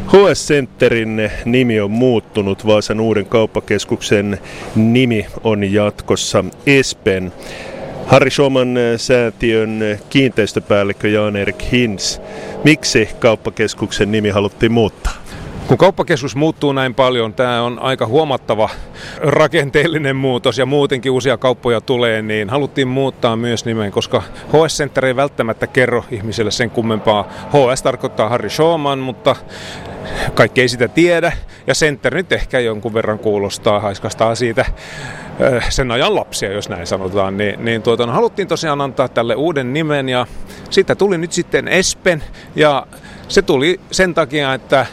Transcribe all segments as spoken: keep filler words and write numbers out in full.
H S Centerin nimi on muuttunut. Vaasan uuden kauppakeskuksen nimi on jatkossa Espen. Harry Schoman-säätiön kiinteistöpäällikkö Jan-Erik Hintz. Miksi kauppakeskuksen nimi haluttiin muuttaa? Kun kauppakeskus muuttuu näin paljon, tämä on aika huomattava rakenteellinen muutos ja muutenkin uusia kauppoja tulee, niin haluttiin muuttaa myös nimen, koska H S Center ei välttämättä kerro ihmiselle sen kummempaa. H S tarkoittaa Harry Schoman, mutta kaikki ei sitä tiedä ja Center nyt ehkä jonkun verran kuulostaa, haiskastaa siitä sen ajan lapsia, jos näin sanotaan, niin, niin tuota, no, haluttiin tosiaan antaa tälle uuden nimen ja siitä tuli nyt sitten Espen ja se tuli sen takia, että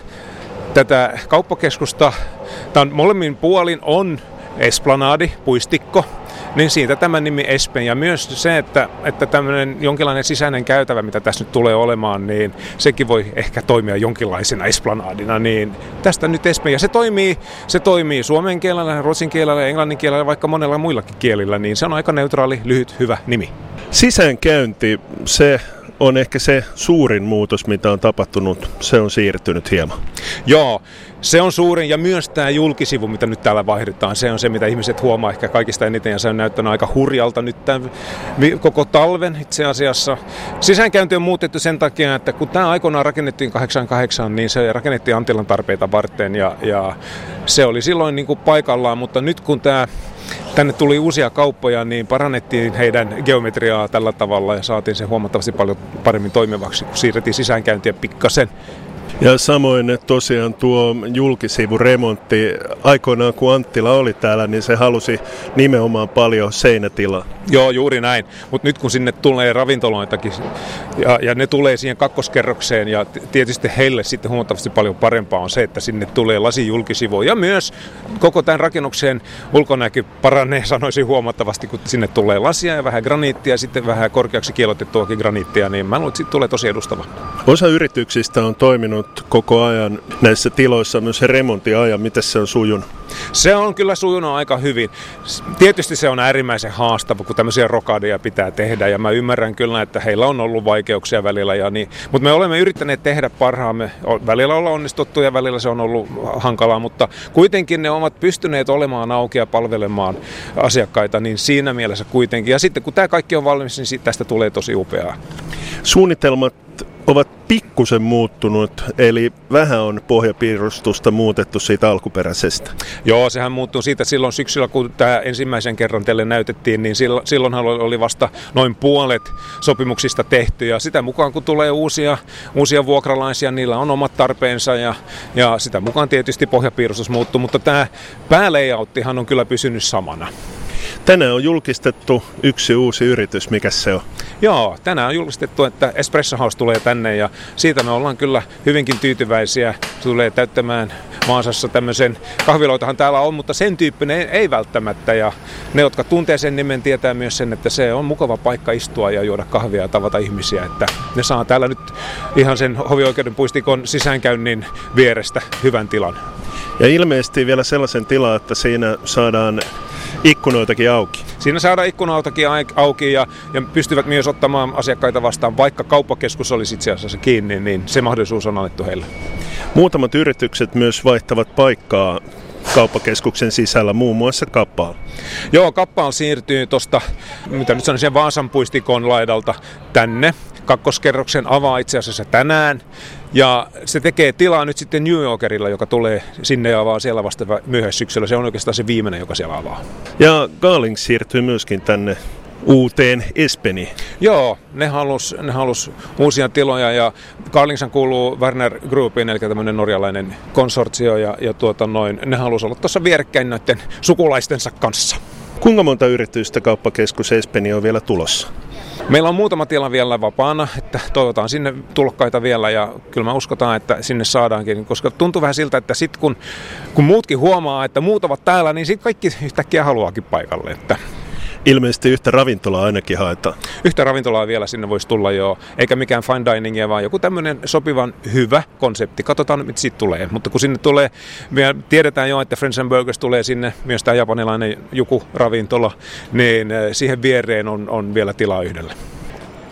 tätä kauppakeskusta, tämän molemmin puolin on esplanadi, puistikko, niin siitä tämä nimi Espen. Ja myös se, että, että tämmöinen jonkinlainen sisäinen käytävä, mitä tässä nyt tulee olemaan, niin sekin voi ehkä toimia jonkinlaisena esplanadina. Niin tästä nyt Espen. Ja se toimii, se toimii suomen kielellä, ruotsin kielellä, englannin kielellä, vaikka monella muillakin kielillä, niin se on aika neutraali, lyhyt, hyvä nimi. Sisäänkäynti, se on ehkä se suurin muutos, mitä on tapahtunut. Se on siirtynyt hieman. Joo, se on suurin ja myös tämä julkisivu, mitä nyt täällä vaihdetaan, se on se, mitä ihmiset huomaa ehkä kaikista eniten ja se on näyttänyt aika hurjalta nyt tämän koko talven itse asiassa. Sisäänkäynti on muutettu sen takia, että kun tämä aikoinaan rakennettiin kahdeksankymmentäkahdeksan, niin se rakennettiin Antillan tarpeita varten ja, ja se oli silloin niin kuin paikallaan, mutta nyt kun tämä tänne tuli uusia kauppoja, niin parannettiin heidän geometriaa tällä tavalla ja saatiin se huomattavasti paljon paremmin toimivaksi, kun siirrettiin sisäänkäyntiä pikkasen. Ja samoin tosiaan tuo julkisivuremontti, aikoinaan kun Anttila oli täällä, niin se halusi nimenomaan paljon seinätilaa. Joo, juuri näin. Mutta nyt kun sinne tulee ravintoloitakin ja, ja ne tulee siihen kakkoskerrokseen ja tietysti heille sitten huomattavasti paljon parempaa on se, että sinne tulee lasijulkisivu. Ja myös koko tämän rakennuksen ulkonäkö paranee, sanoisin huomattavasti, kun sinne tulee lasia ja vähän graniittia ja sitten vähän korkeaksi kiillotettuakin graniittia, niin mä luulen, että siitä tulee tosi edustava. Osa yrityksistä on toiminut koko ajan näissä tiloissa myös se remontiajan. Miten se on sujunut? Se on kyllä sujunut aika hyvin. Tietysti se on äärimmäisen haastava, kun tämmöisiä rokadeja pitää tehdä ja mä ymmärrän kyllä, että heillä on ollut vaikeuksia välillä. Ja niin. Mutta me olemme yrittäneet tehdä parhaamme. Välillä ollaan onnistuttu ja välillä se on ollut hankalaa, mutta kuitenkin ne ovat pystyneet olemaan auki ja palvelemaan asiakkaita, niin siinä mielessä kuitenkin. Ja sitten kun tämä kaikki on valmis, niin tästä tulee tosi upeaa. Suunnitelmat ovat pikkusen muuttunut, eli vähän on pohjapiirustusta muutettu siitä alkuperäisestä. Joo, sehän muuttui siitä silloin syksyllä, kun tämä ensimmäisen kerran teille näytettiin, niin silloinhan oli vasta noin puolet sopimuksista tehty, ja sitä mukaan kun tulee uusia, uusia vuokralaisia, niillä on omat tarpeensa, ja, ja sitä mukaan tietysti pohjapiirustus muuttuu, mutta tämä päälayouttihan on kyllä pysynyt samana. Tänään on julkistettu yksi uusi yritys, mikä se on? Joo, tänään on julkistettu, että Espresso House tulee tänne ja siitä me ollaan kyllä hyvinkin tyytyväisiä. Tulee täyttämään Vaasassa tämmöisen, kahviloitahan täällä on, mutta sen tyyppinen ei välttämättä. Ja ne, jotka tuntee sen nimen, tietää myös sen, että se on mukava paikka istua ja juoda kahvia ja tavata ihmisiä. Että ne saa täällä nyt ihan sen hovioikeuden puistikon sisäänkäynnin vierestä hyvän tilan. Ja ilmeisesti vielä sellaisen tilan, että siinä saadaan ikkunoitakin auki. Siinä saadaan ikkunoitakin auki ja, ja pystyvät myös ottamaan asiakkaita vastaan, vaikka kauppakeskus olisi itse asiassa kiinni, niin se mahdollisuus on annettu heille. Muutamat yritykset myös vaihtavat paikkaa kauppakeskuksen sisällä, muun muassa Kappaal. Joo, Kappaal siirtyy tuosta, mitä nyt sanoisin, Vaasan puistikon laidalta tänne. Kakkoskerroksen avaa itse asiassa tänään. Ja se tekee tilaa nyt sitten New Yorkerilla, joka tulee sinne ja avaa siellä vasta myöhäissyksyllä. Se on oikeastaan se viimeinen, joka siellä avaa. Ja Garlings siirtyy myöskin tänne uuteen Espeniin. Joo, ne halus, ne halus uusia tiloja ja Garlingshan kuuluu Werner Groupiin, eli tämmöinen norjalainen konsortio ja, ja tuota noin, ne halus olla tuossa vierekkäin noiden sukulaistensa kanssa. Kuinka monta yritystä kauppakeskus Espeni on vielä tulossa? Meillä on muutama tila vielä vapaana, että toivotaan sinne tulokkaita vielä ja kyllä mä uskotaan, että sinne saadaankin, koska tuntuu vähän siltä, että sitten kun, kun muutkin huomaa, että muut ovat täällä, niin sitten kaikki yhtäkkiä haluaakin paikalle. Että ilmeisesti yhtä ravintolaa ainakin haetaan. Yhtä ravintolaa vielä sinne voisi tulla jo, eikä mikään fine diningia, vaan joku tämmöinen sopivan hyvä konsepti. Katsotaan, mitä siitä tulee. Mutta kun sinne tulee, me tiedetään jo, että Friends and Burgers tulee sinne, myös tämä japanilainen joku ravintola, niin siihen viereen on, on vielä tilaa yhdelle.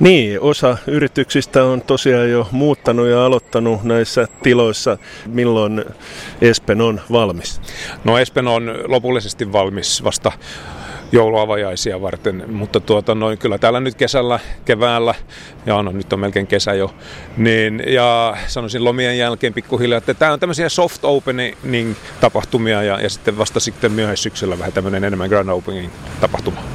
Niin, osa yrityksistä on tosiaan jo muuttanut ja aloittanut näissä tiloissa. Milloin Espen on valmis? No Espen on lopullisesti valmis vasta jouluavajaisia varten, mutta tuota, noin, kyllä täällä nyt kesällä, keväällä, ja no, nyt on melkein kesä jo, niin, ja sanoisin lomien jälkeen pikkuhiljaa, että tämä on tämmöisiä soft opening tapahtumia ja, ja sitten vasta sitten myöhäissyksyllä vähän tämmöinen enemmän grand opening tapahtuma.